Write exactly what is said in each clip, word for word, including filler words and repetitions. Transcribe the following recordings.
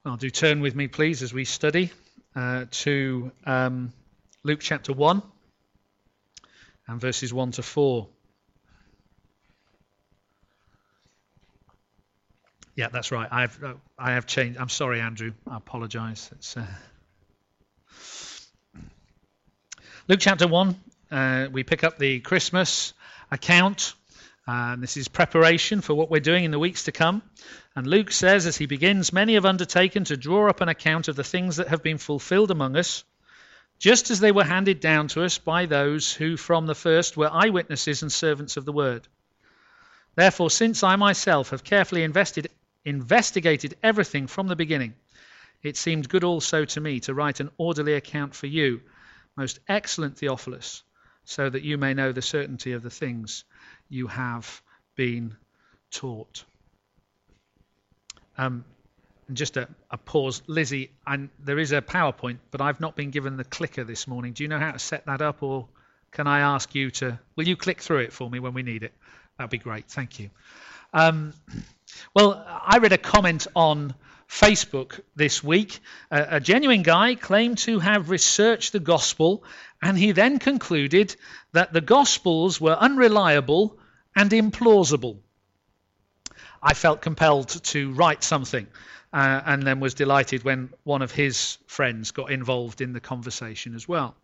Well, do turn with me, please, as we study uh, to um, Luke chapter one and verses one to four. Yeah, that's right. I've uh, I have changed. I'm sorry, Andrew. I apologise. It's uh... Luke chapter one. Uh, we pick up the Christmas account. Uh, and this is preparation for what we're doing in the weeks to come. And Luke says, as he begins, many have undertaken to draw up an account of the things that have been fulfilled among us, just as they were handed down to us by those who from the first were eyewitnesses and servants of the word. Therefore, since I myself have carefully invested, investigated everything from the beginning, it seemed good also to me to write an orderly account for you, most excellent Theophilus, so that you may know the certainty of the things you have been taught. Um, and just a, a pause. Lizzie, I'm, there is a PowerPoint, but I've not been given the clicker this morning. Do you know how to set that up, or can I ask you to... Will you click through it for me when we need it? That'd be great. Thank you. Um, well, I read a comment on Facebook this week. Uh, a genuine guy claimed to have researched the gospel, and he then concluded that the gospels were unreliable and implausible. I felt compelled to write something uh, and then was delighted when one of his friends got involved in the conversation as well.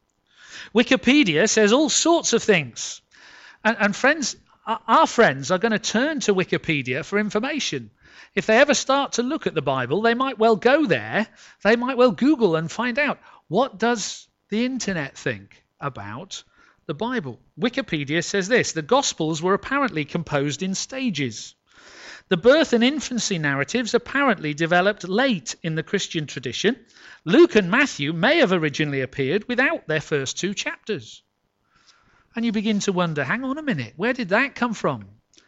Wikipedia says all sorts of things. And, and friends, our friends are going to turn to Wikipedia for information. If they ever start to look at the Bible, they might well go there. They might well Google and find out, what does the internet think about the Bible? Wikipedia says this: the Gospels were apparently composed in stages. The birth and infancy narratives apparently developed late in the Christian tradition. Luke and Matthew may have originally appeared without their first two chapters. And you begin to wonder, hang on a minute, where did that come from?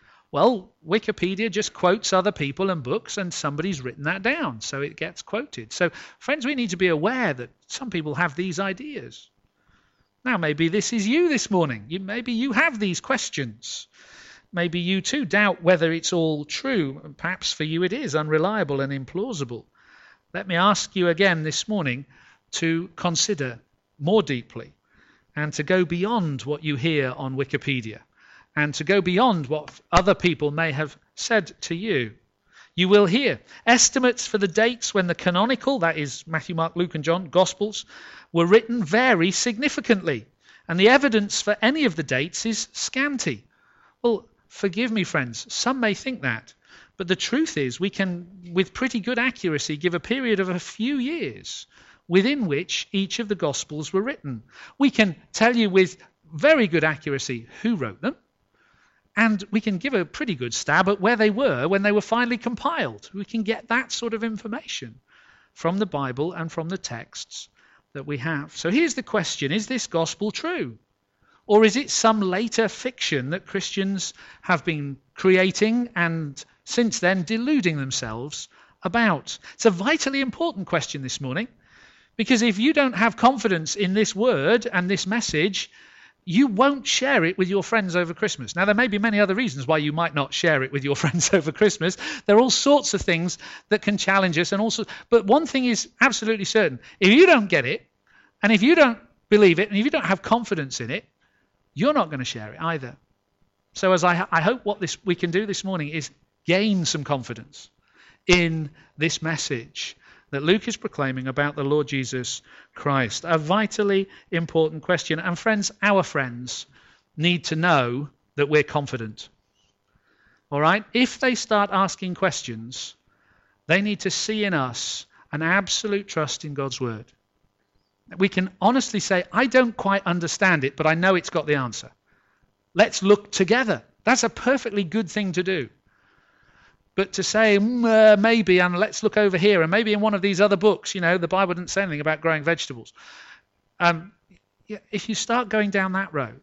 Well, Wikipedia just quotes other people and books, and somebody's written that down, so it gets quoted. So, friends, we need to be aware that some people have these ideas. Now, maybe this is you this morning. You, maybe you have these questions. Maybe you too doubt whether it's all true. Perhaps for you it is unreliable and implausible. Let me ask you again this morning to consider more deeply and to go beyond what you hear on Wikipedia and to go beyond what other people may have said to you. You will hear estimates for the dates when the canonical, that is Matthew, Mark, Luke and John, Gospels, were written vary significantly, and the evidence for any of the dates is scanty. Well, forgive me, friends, some may think that, but the truth is we can, with pretty good accuracy, give a period of a few years within which each of the Gospels were written. We can tell you with very good accuracy who wrote them, and we can give a pretty good stab at where they were when they were finally compiled. We can get that sort of information from the Bible and from the texts that we have. So here's the question: is this gospel true? Or is it some later fiction that Christians have been creating and since then deluding themselves about? It's a vitally important question this morning, because if you don't have confidence in this word and this message, you won't share it with your friends over Christmas. Now, there may be many other reasons why you might not share it with your friends over Christmas. There are all sorts of things that can challenge us, and also, but one thing is absolutely certain: if you don't get it, and if you don't believe it, and if you don't have confidence in it, you're not going to share it either. So, as I, I hope what this we can do this morning is gain some confidence in this message that Luke is proclaiming about the Lord Jesus Christ. A vitally important question. And friends, our friends need to know that we're confident. All right? If they start asking questions, they need to see in us an absolute trust in God's word. We can honestly say, I don't quite understand it, but I know it's got the answer. Let's look together. That's a perfectly good thing to do. But to say, mm, uh, maybe, and let's look over here, and maybe in one of these other books, you know, the Bible didn't say anything about growing vegetables. Um, if you start going down that road,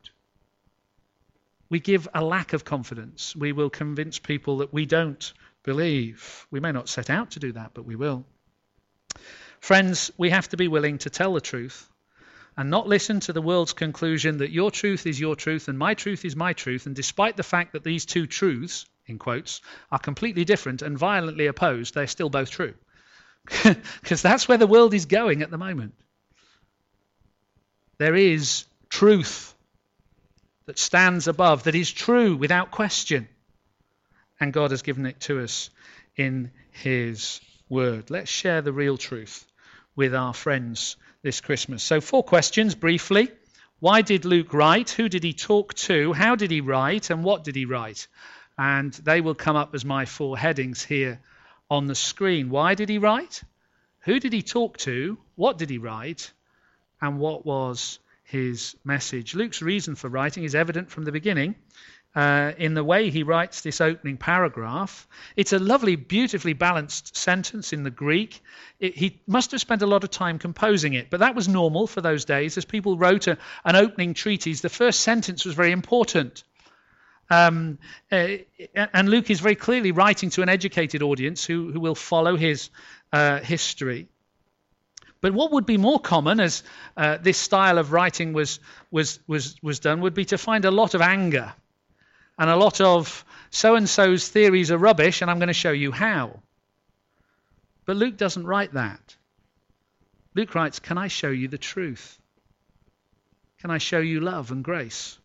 we give a lack of confidence. We will convince people that we don't believe. We may not set out to do that, but we will. Friends, we have to be willing to tell the truth and not listen to the world's conclusion that your truth is your truth and my truth is my truth. And despite the fact that these two truths, in quotes, are completely different and violently opposed, they're still both true. because that's where the world is going at the moment. There is truth that stands above, that is true without question. And God has given it to us in his word. Let's share the real truth with our friends this Christmas. So four questions briefly. Why did Luke write? Who did he talk to? How did he write? And what did he write? And they will come up as my four headings here on the screen. Why did he write? Who did he talk to? What did he write? And what was his message? Luke's reason for writing is evident from the beginning. Uh, in the way he writes this opening paragraph. It's a lovely, beautifully balanced sentence in the Greek. It, he must have spent a lot of time composing it, but that was normal for those days. As people wrote a, an opening treatise, the first sentence was very important. Um, uh, and Luke is very clearly writing to an educated audience who, who will follow his uh, history. But what would be more common as uh, this style of writing was, was, was, was done would be to find a lot of anger and a lot of so-and-so's theories are rubbish, and I'm going to show you how. But Luke doesn't write that. Luke writes, can I show you the truth? Can I show you love and grace?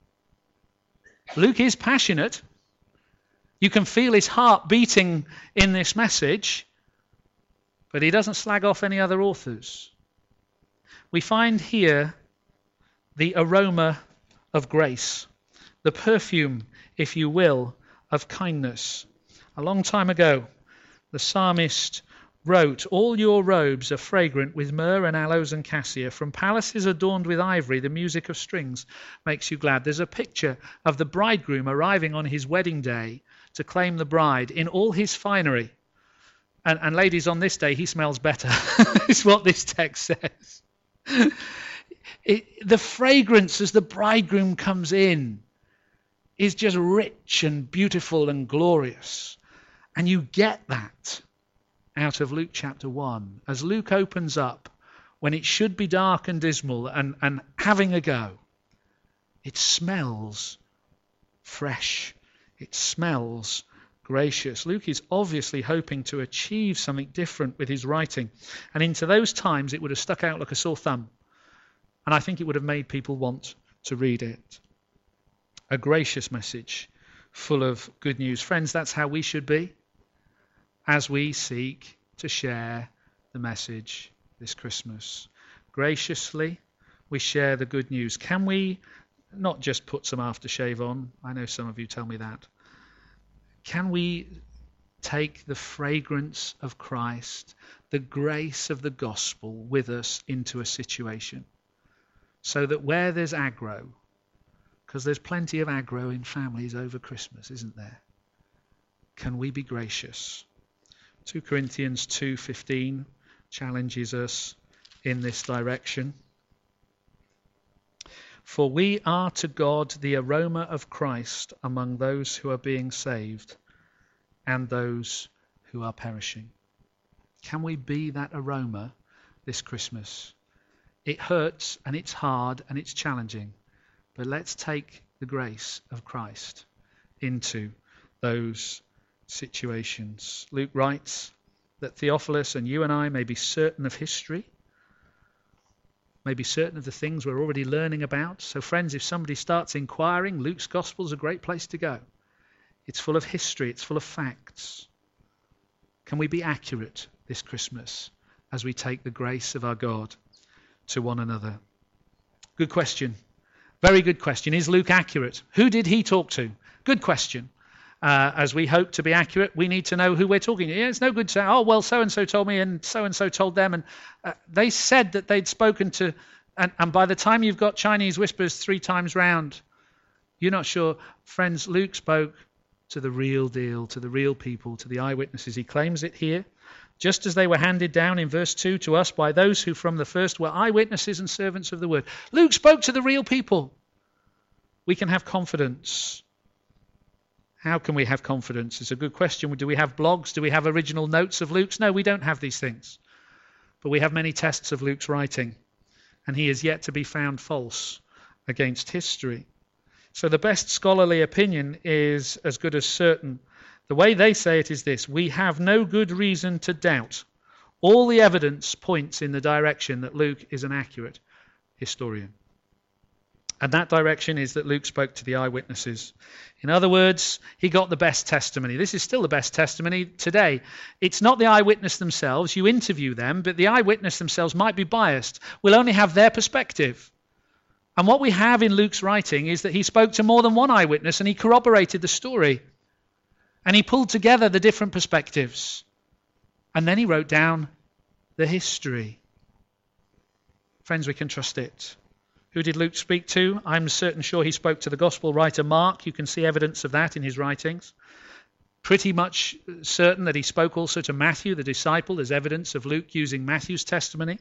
Luke is passionate. You can feel his heart beating in this message, but he doesn't slag off any other authors. We find here the aroma of grace. The perfume, if you will, of kindness. A long time ago, the psalmist wrote, all your robes are fragrant with myrrh and aloes and cassia. From palaces adorned with ivory, the music of strings makes you glad. There's a picture of the bridegroom arriving on his wedding day to claim the bride in all his finery. And, and ladies, on this day, he smells better, is what this text says. It, the fragrance as the bridegroom comes in is just rich and beautiful and glorious. And you get that out of Luke chapter one. As Luke opens up, when it should be dark and dismal and, and having a go, it smells fresh. It smells gracious. Luke is obviously hoping to achieve something different with his writing. And into those times, it would have stuck out like a sore thumb. And I think it would have made people want to read it. A gracious message full of good news. Friends, that's how we should be as we seek to share the message this Christmas. Graciously, we share the good news. Can we not just put some aftershave on? I know some of you tell me that. Can we take the fragrance of Christ, the grace of the gospel with us into a situation so that where there's aggro, because there's plenty of aggro in families over Christmas, isn't there? Can we be gracious? Second Corinthians two fifteen challenges us in this direction. For we are to God the aroma of Christ among those who are being saved and those who are perishing. Can we be that aroma this Christmas? It hurts and it's hard and it's challenging. But let's take the grace of Christ into those situations. Luke writes that Theophilus and you and I may be certain of history, may be certain of the things we're already learning about. So friends, if somebody starts inquiring, Luke's Gospel is a great place to go. It's full of history, it's full of facts. Can we be accurate this Christmas as we take the grace of our God to one another? Good question. Very good question. Is Luke accurate? Who did he talk to? Good question. Uh, as we hope to be accurate, we need to know who we're talking to. Yeah, it's no good to say, oh, well, so-and-so told me and so-and-so told them. And uh, they said that they'd spoken to, and, and by the time you've got Chinese whispers three times round, you're not sure. Friends, Luke spoke to the real deal, to the real people, to the eyewitnesses. He claims it here. Just as they were handed down in verse two to us by those who from the first were eyewitnesses and servants of the word. Luke spoke to the real people. We can have confidence. How can we have confidence? It's a good question. Do we have blogs? Do we have original notes of Luke's? No, we don't have these things. But we have many tests of Luke's writing. And he is yet to be found false against history. So the best scholarly opinion is as good as certain. The way they say it is this: we have no good reason to doubt All the evidence points in the direction that Luke is an accurate historian. And that direction is that Luke spoke to the eyewitnesses. In other words, he got the best testimony. This is still the best testimony today. It's not the eyewitness themselves. You interview them, but the eyewitness themselves might be biased. We'll only have their perspective. And what we have in Luke's writing is that he spoke to more than one eyewitness and he corroborated the story. And he pulled together the different perspectives. And then he wrote down the history. Friends, we can trust it. Who did Luke speak to? I'm certain sure he spoke to the gospel writer Mark. You can see evidence of that in his writings. Pretty much certain that he spoke also to Matthew, the disciple. There's evidence of Luke using Matthew's testimony.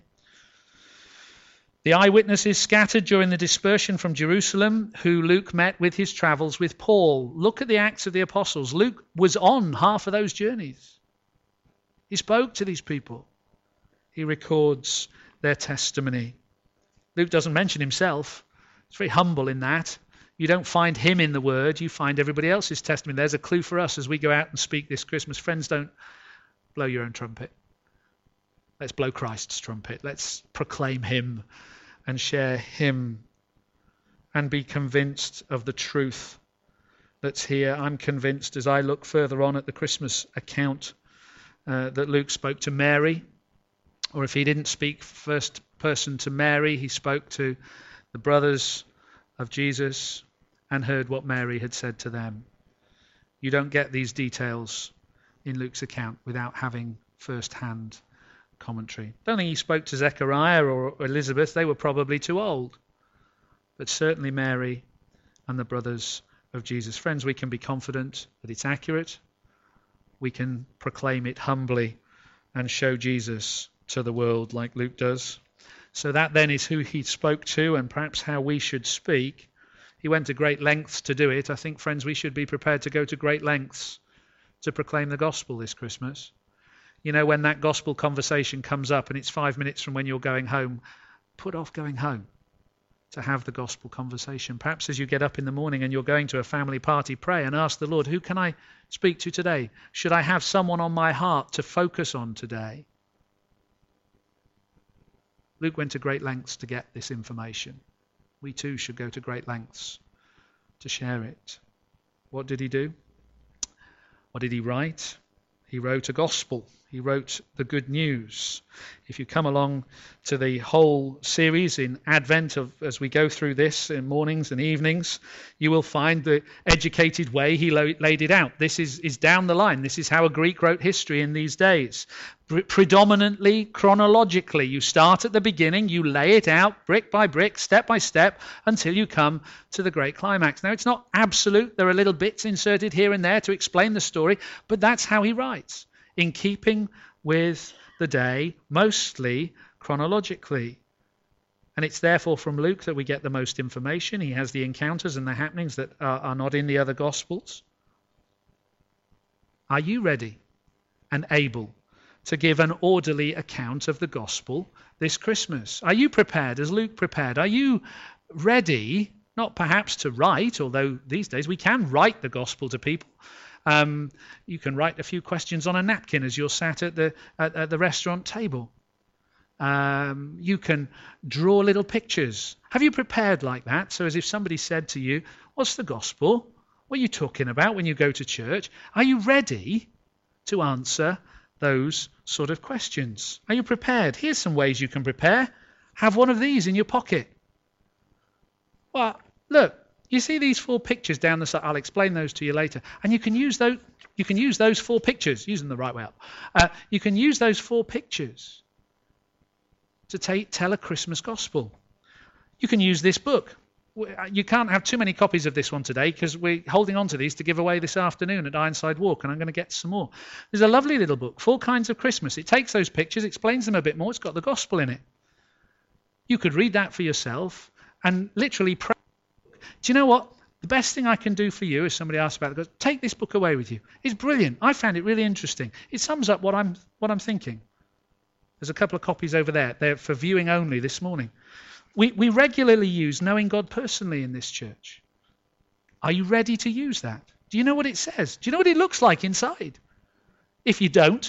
The eyewitnesses scattered during the dispersion from Jerusalem, who Luke met with his travels with Paul. Look at the Acts of the Apostles. Luke was on half of those journeys. He spoke to these people. He records their testimony. Luke doesn't mention himself. He's very humble in that. You don't find him in the word. You find everybody else's testimony. There's a clue for us as we go out and speak this Christmas. Friends, don't blow your own trumpet. Let's blow Christ's trumpet. Let's proclaim him and share him and be convinced of the truth that's here. I'm convinced as I look further on at the Christmas account uh, that Luke spoke to Mary, or if he didn't speak first person to Mary, he spoke to the brothers of Jesus and heard what Mary had said to them. You don't get these details in Luke's account without having first-hand commentary. I don't think he spoke to Zechariah or Elizabeth. They were probably too old. But certainly Mary and the brothers of Jesus. Friends, we can be confident that it's accurate. We can proclaim it humbly and show Jesus to the world like Luke does. So that then is who he spoke to and perhaps how we should speak. He went to great lengths to do it. I think, friends, we should be prepared to go to great lengths to proclaim the gospel this Christmas. You know, when that gospel conversation comes up and it's five minutes from when you're going home, put off going home to have the gospel conversation. Perhaps as you get up in the morning and you're going to a family party, pray and ask the Lord, who can I speak to today? Should I have someone on my heart to focus on today? Luke went to great lengths to get this information. We too should go to great lengths to share it. What did he do? What did he write? He wrote a gospel. He wrote the good news. If you come along to the whole series in Advent, of as we go through this in mornings and evenings, you will find the educated way he lo- laid it out. This is, is down the line. This is how a Greek wrote history in these days. Pre- predominantly chronologically. You start at the beginning, you lay it out brick by brick, step by step, until you come to the great climax. Now, it's not absolute. There are little bits inserted here and there to explain the story, but that's how he writes, in keeping with the day, mostly chronologically. And it's therefore from Luke that we get the most information. He has the encounters and the happenings that are, are not in the other Gospels. Are you ready and able to give an orderly account of the Gospel this Christmas? Are you prepared as Luke prepared? Are you ready, not perhaps to write, although these days we can write the Gospel to people. Um, you can write a few questions on a napkin as you're sat at the at, at the restaurant table. Um, you can draw little pictures. Have you prepared like that? So as if somebody said to you, what's the gospel? What are you talking about when you go to church? Are you ready to answer those sort of questions? Are you prepared? Here's some ways you can prepare. Have one of these in your pocket. Well, look. You see these four pictures down the side. I'll explain those to you later. And you can use those. You can use those four pictures. Use them the right way up. Uh, you can use those four pictures to take, tell a Christmas gospel. You can use this book. You can't have too many copies of this one today because we're holding on to these to give away this afternoon at Ironside Walk, and I'm going to get some more. There's a lovely little book, Four Kinds of Christmas. It takes those pictures, explains them a bit more. It's got the gospel in it. You could read that for yourself and literally pray. Do you know what? The best thing I can do for you, if somebody asks about it, goes, take this book away with you. It's brilliant. I found it really interesting. It sums up what I'm what I'm thinking. There's a couple of copies over there. They're for viewing only this morning. We we regularly use knowing God personally in this church. Are you ready to use that? Do you know what it says? Do you know what it looks like inside? If you don't,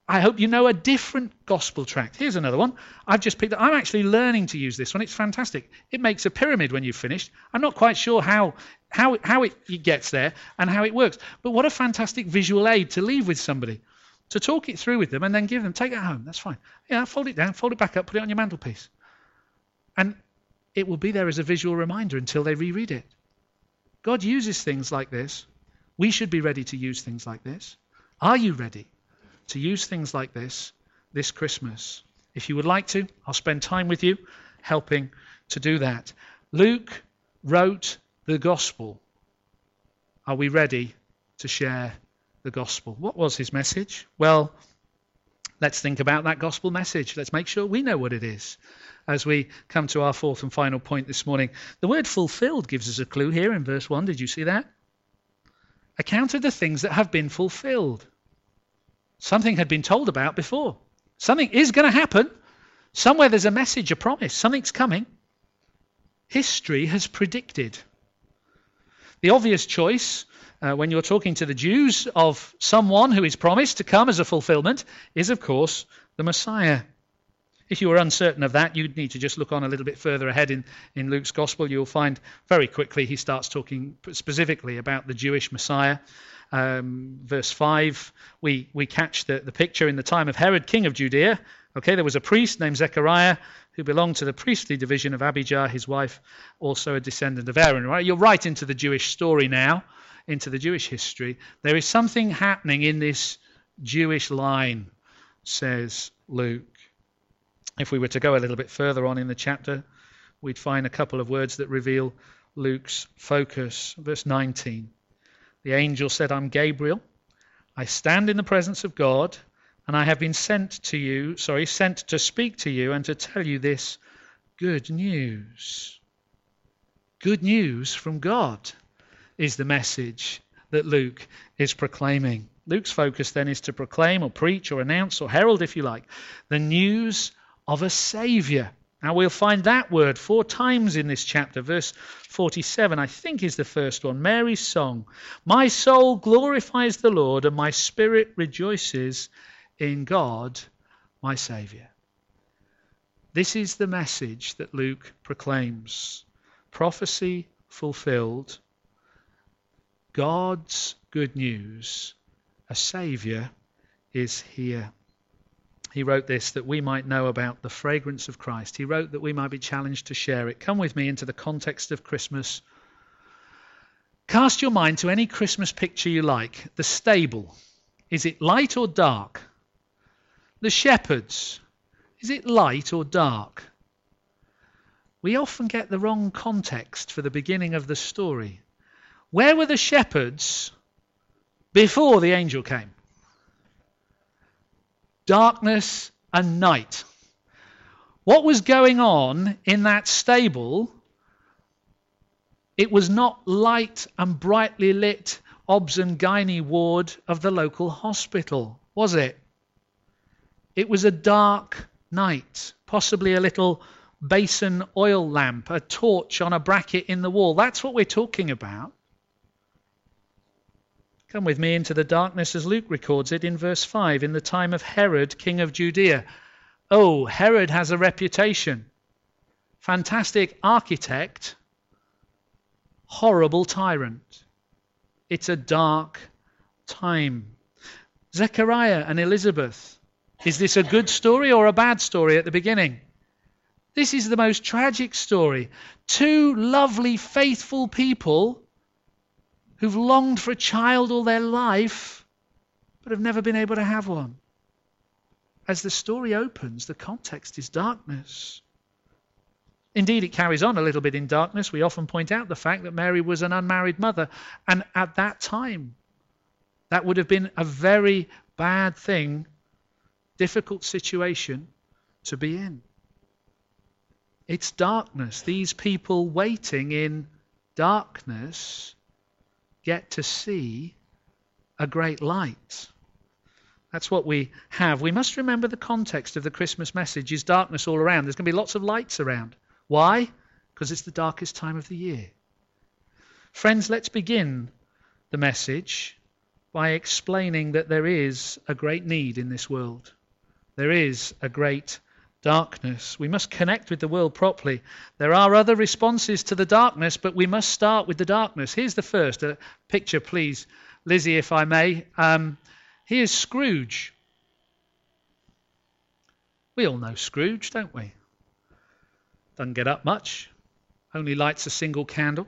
I hope you know a different gospel tract. Here's another one. I've just picked up. I'm actually learning to use this one. It's fantastic. It makes a pyramid when you've finished. I'm not quite sure how how how it, it gets there and how it works. But what a fantastic visual aid to leave with somebody, to talk it through with them and then give them. Take it home. That's fine. Yeah, fold it down, fold it back up, put it on your mantelpiece, and it will be there as a visual reminder until they reread it. God uses things like this. We should be ready to use things like this. Are you ready to use things like this this Christmas? If you would like to, I'll spend time with you helping to do that. Luke wrote the gospel. Are we ready to share the gospel? What was his message? Well, let's think about that gospel message. Let's make sure we know what it is as we come to our fourth and final point this morning. The word fulfilled gives us a clue here in verse one. Did you see that? Account of the things that have been fulfilled. Something had been told about before. Something is going to happen. Somewhere there's a message, a promise. Something's coming. History has predicted. The obvious choice uh, when you're talking to the Jews of someone who is promised to come as a fulfillment is, of course, the Messiah. If you were uncertain of that, you'd need to just look on a little bit further ahead in, in Luke's Gospel. You'll find very quickly he starts talking specifically about the Jewish Messiah. Um, verse five, we, we catch the, the picture in the time of Herod, king of Judea. Okay, there was a priest named Zechariah who belonged to the priestly division of Abijah, his wife, also a descendant of Aaron. Right? You're right into the Jewish story now, into the Jewish history. There is something happening in this Jewish line, says Luke. If we were to go a little bit further on in the chapter, we'd find a couple of words that reveal Luke's focus. Verse nineteen. The angel said, I'm Gabriel. I stand in the presence of God, and I have been sent to you, sorry, sent to speak to you and to tell you this good news. Good news from God is the message that Luke is proclaiming. Luke's focus then is to proclaim or preach or announce or herald, if you like, the news of a Saviour. Now we'll find that word four times in this chapter. Verse forty-seven, I think, is the first one. Mary's song. My soul glorifies the Lord, and my spirit rejoices in God, my Saviour. This is the message that Luke proclaims. Prophecy fulfilled. God's good news. A Saviour is here. He wrote this that we might know about the fragrance of Christ. He wrote that we might be challenged to share it. Come with me into the context of Christmas. Cast your mind to any Christmas picture you like. The stable. Is it light or dark? The shepherds. Is it light or dark? We often get the wrong context for the beginning of the story. Where were the shepherds before the angel came? Darkness and night. What was going on in that stable? It was not light and brightly lit obs and gynae ward of the local hospital, was it? It was a dark night, possibly a little basin oil lamp, a torch on a bracket in the wall. That's what we're talking about. Come with me into the darkness as Luke records it in verse five, in the time of Herod, king of Judea. Oh, Herod has a reputation. Fantastic architect, horrible tyrant. It's a dark time. Zechariah and Elizabeth. Is this a good story or a bad story at the beginning? This is the most tragic story. Two lovely, faithful people who've longed for a child all their life, but have never been able to have one. As the story opens, the context is darkness. Indeed, it carries on a little bit in darkness. We often point out the fact that Mary was an unmarried mother, and at that time, that would have been a very bad thing, difficult situation to be in. It's darkness. These people waiting in darkness get to see a great light. That's what we have. We must remember the context of the Christmas message is darkness all around. There's going to be lots of lights around. Why? Because it's the darkest time of the year. Friends, let's begin the message by explaining that there is a great need in this world. There is a great darkness. We must connect with the world properly. There are other responses to the darkness, but we must start with the darkness. Here's the first. A picture, please, Lizzie, if I may. Um, here's Scrooge. We all know Scrooge, don't we? Doesn't get up much. Only lights a single candle.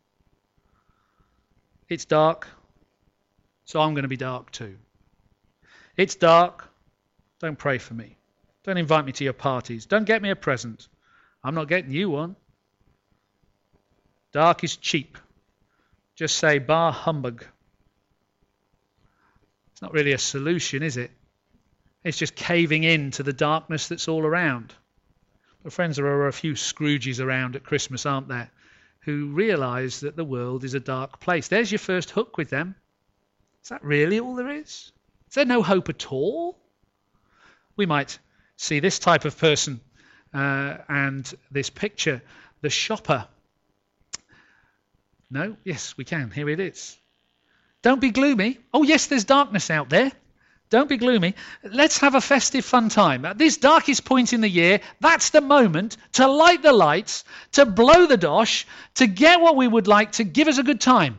It's dark, so I'm going to be dark too. It's dark. Don't pray for me. Don't invite me to your parties. Don't get me a present. I'm not getting you one. Dark is cheap. Just say bah humbug. It's not really a solution, is it? It's just caving in to the darkness that's all around. But friends, there are a few Scrooges around at Christmas, aren't there, who realise that the world is a dark place. There's your first hook with them. Is that really all there is? Is there no hope at all? We might see this type of person uh, and this picture, the shopper. No? Yes, we can. Here it is. Don't be gloomy. Oh, yes, there's darkness out there. Don't be gloomy. Let's have a festive fun time. At this darkest point in the year, that's the moment to light the lights, to blow the dosh, to get what we would like, to give us a good time.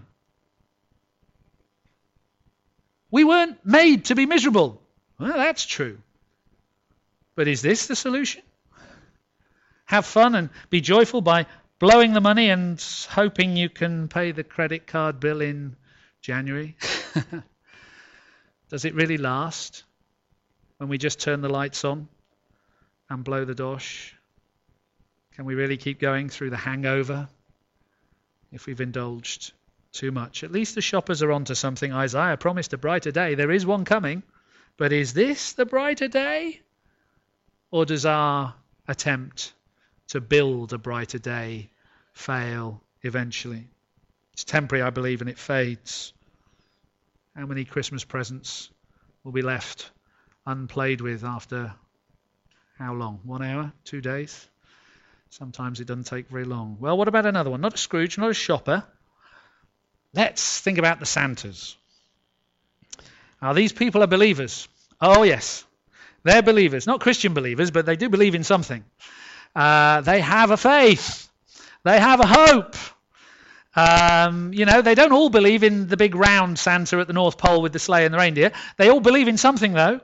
We weren't made to be miserable. Well, that's true. But is this the solution? Have fun and be joyful by blowing the money and hoping you can pay the credit card bill in January? Does it really last when we just turn the lights on and blow the dosh? Can we really keep going through the hangover if we've indulged too much? At least the shoppers are onto something. Isaiah promised a brighter day. There is one coming. But is this the brighter day? Or does our attempt to build a brighter day fail eventually? It's temporary, I believe, and it fades. How many Christmas presents will be left unplayed with after how long? One hour? Two days? Sometimes it doesn't take very long. Well, what about another one? Not a Scrooge, not a shopper. Let's think about the Santas. Now, these people are believers. Oh, yes. They're believers. Not Christian believers, but they do believe in something. Uh, they have a faith. They have a hope. Um, you know, they don't all believe in the big round Santa at the North Pole with the sleigh and the reindeer. They all believe in something, though.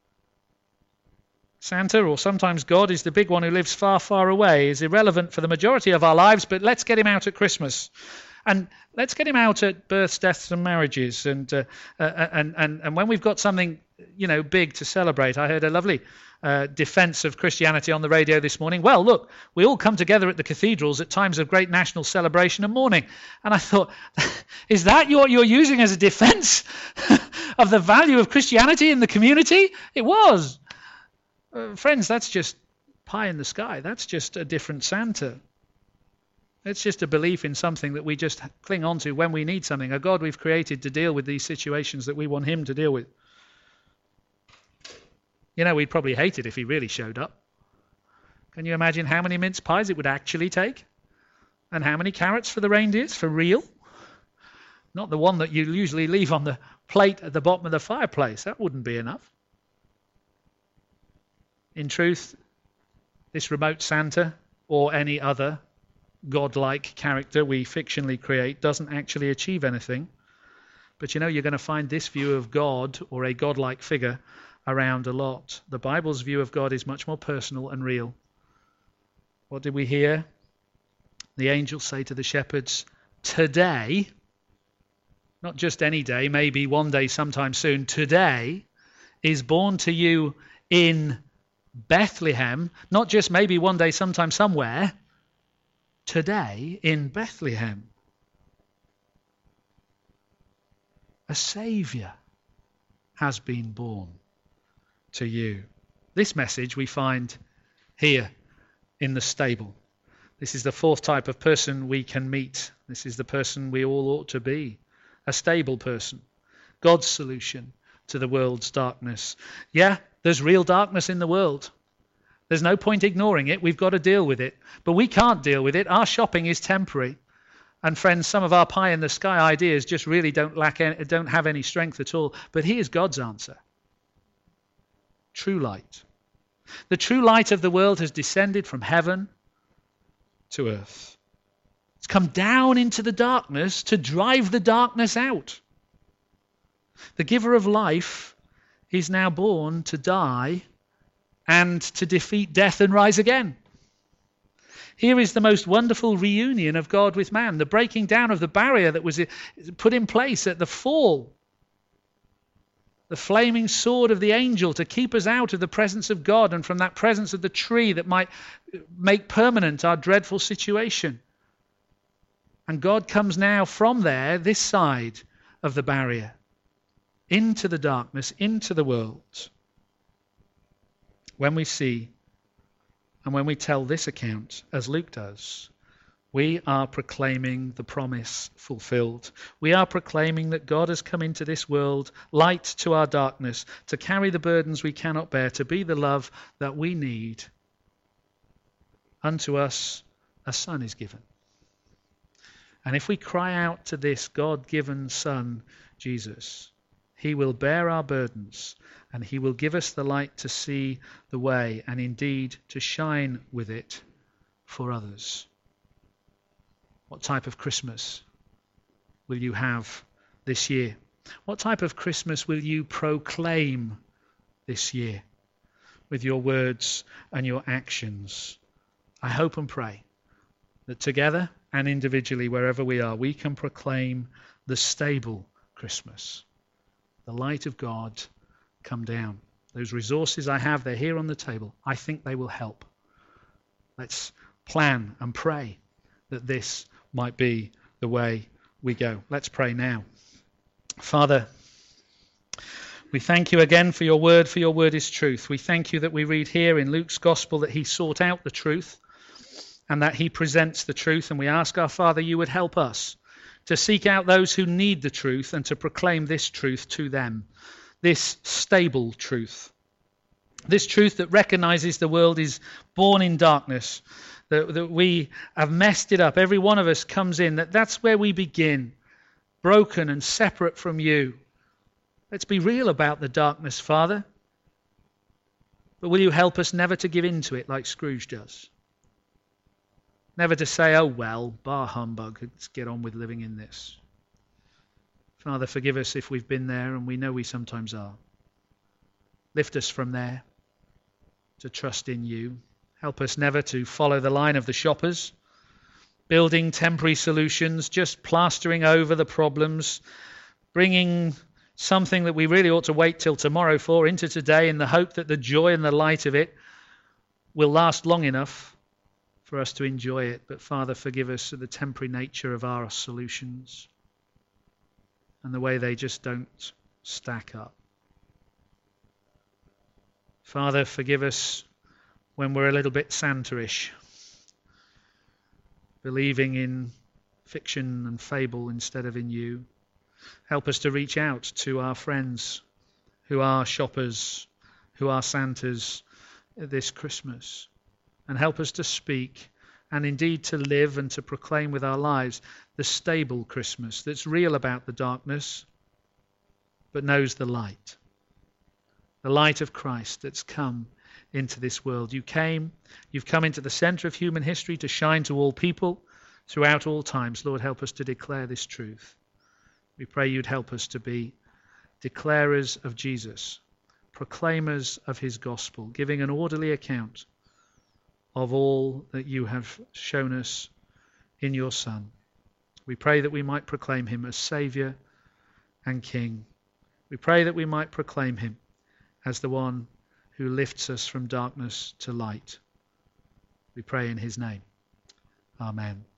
Santa, or sometimes God, is the big one who lives far, far away, is irrelevant for the majority of our lives, but let's get him out at Christmas. And let's get him out at births, deaths, and marriages. And, uh, uh, and, and, and when we've got something, you know, big to celebrate. I heard a lovely uh, defense of Christianity on the radio this morning. Well, look, we all come together at the cathedrals at times of great national celebration and mourning. And I thought, is that what you're using as a defense of the value of Christianity in the community? It was. Uh, friends, that's just pie in the sky. That's just a different Santa. It's just a belief in something that we just cling on to when we need something, a God we've created to deal with these situations that we want him to deal with. You know, we'd probably hate it if he really showed up. Can you imagine how many mince pies it would actually take? And how many carrots for the reindeers, for real? Not the one that you usually leave on the plate at the bottom of the fireplace. That wouldn't be enough. In truth, this remote Santa, or any other godlike character we fictionally create, doesn't actually achieve anything. But you know, you're going to find this view of God, or a godlike figure, around a lot. The Bible's view of God is much more personal and real. What did we hear? The angels say to the shepherds, today, not just any day, maybe one day sometime soon, today is born to you in Bethlehem, not just maybe one day sometime somewhere, today in Bethlehem. A Saviour has been born to you. This message we find here in the stable. This is the fourth type of person we can meet. This is the person we all ought to be. A stable person. God's solution to the world's darkness. Yeah, there's real darkness in the world. There's no point ignoring it. We've got to deal with it. But we can't deal with it. Our shopping is temporary. And friends, some of our pie in the sky ideas just really don't lack any, don't have any strength at all. But here's God's answer. True light. The true light of the world has descended from heaven to earth. It's come down into the darkness to drive the darkness out. The giver of life is now born to die and to defeat death and rise again. Here is the most wonderful reunion of God with man, the breaking down of the barrier that was put in place at the fall. The flaming sword of the angel to keep us out of the presence of God and from that presence of the tree that might make permanent our dreadful situation. And God comes now from there, this side of the barrier, into the darkness, into the world. When we see and when we tell this account, as Luke does, we are proclaiming the promise fulfilled. We are proclaiming that God has come into this world, light to our darkness, to carry the burdens we cannot bear, to be the love that we need. Unto us a son is given. And if we cry out to this God-given Son, Jesus, he will bear our burdens and he will give us the light to see the way and indeed to shine with it for others. What type of Christmas will you have this year? What type of Christmas will you proclaim this year with your words and your actions? I hope and pray that together and individually, wherever we are, we can proclaim the stable Christmas. The light of God come down. Those resources I have, they're here on the table. I think they will help. Let's plan and pray that this might be the way we go. Let's pray now. Father, we thank you again for your word, for your word is truth. We thank you that we read here in Luke's gospel that he sought out the truth and that he presents the truth. And we ask our Father you would help us to seek out those who need the truth and to proclaim this truth to them, this stable truth, this truth that recognizes the world is born in darkness, that, that we have messed it up. Every one of us comes in, that that's where we begin, broken and separate from you. Let's be real about the darkness, Father. But will you help us never to give in to it like Scrooge does? Never to say, oh well, bar humbug, let's get on with living in this. Father, forgive us if we've been there, and we know we sometimes are. Lift us from there to trust in you. Help us never to follow the line of the shoppers, building temporary solutions, just plastering over the problems, bringing something that we really ought to wait till tomorrow for into today in the hope that the joy and the light of it will last long enough for us to enjoy it. But Father, forgive us for the temporary nature of our solutions and the way they just don't stack up. Father, forgive us when we're a little bit Santa-ish, believing in fiction and fable instead of in you. Help us to reach out to our friends who are shoppers, who are Santas this Christmas. And help us to speak and indeed to live and to proclaim with our lives the stable Christmas that's real about the darkness but knows the light. The light of Christ that's come into this world. You came, you've come into the center of human history to shine to all people throughout all times. Lord, help us to declare this truth. We pray you'd help us to be declarers of Jesus, proclaimers of his gospel, giving an orderly account of all that you have shown us in your Son. We pray that we might proclaim him as Saviour and King. We pray that we might proclaim him as the one who lifts us from darkness to light. We pray in his name. Amen.